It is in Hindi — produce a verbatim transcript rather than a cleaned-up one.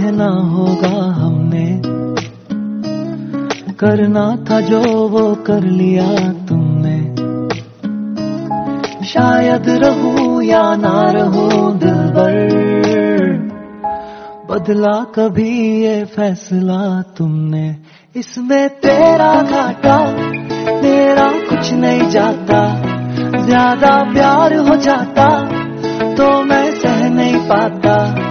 कहना होगा हमने, करना था जो वो कर लिया तुमने। शायद रहूं या ना रहूं दिलबर, बदला कभी ये फैसला तुमने। इसमें तेरा घाटा मेरा कुछ नहीं जाता, ज्यादा प्यार हो जाता तो मैं सह नहीं पाता।